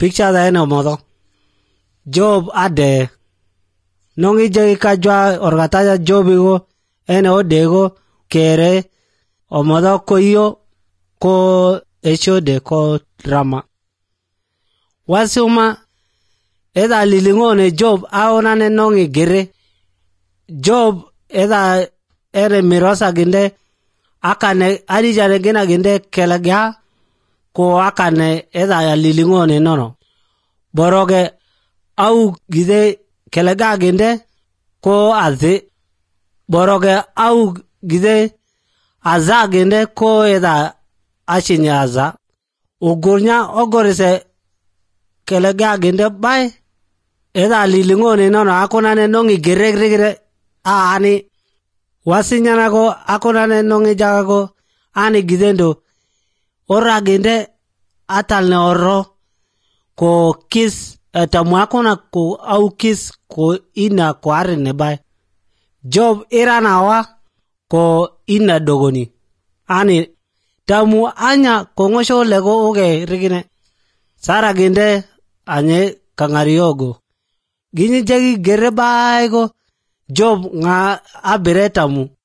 picture da eno modo Job ade nongi je ka jwa orgata Job go ene odego kere o modo ko yo ko echo de ko drama wasuma eda lilingone Job aona ne nongi gere Job eda ere mirosa ginde akane adijane gina ginde kelagya ko akane eda ya lilingone nono boroge au gide kelaga ginde ko aze boroge au gide aza ginde ko eda ashinya aza ugurnya ogorise kelaga ginde bay eda lilingone nono akona ne nongi gere ani wasinyana go akona ne nongi jago ani gidendo ora ginde atal ne oro ko kis tamwakona ko au kis ko ina ko arne bay Job iranawa ko ina dogoni ani tamu anya ko ngosho lego oge rigine sara ginde anye kangariogo gini jagi gere bay go Job nga aberetamu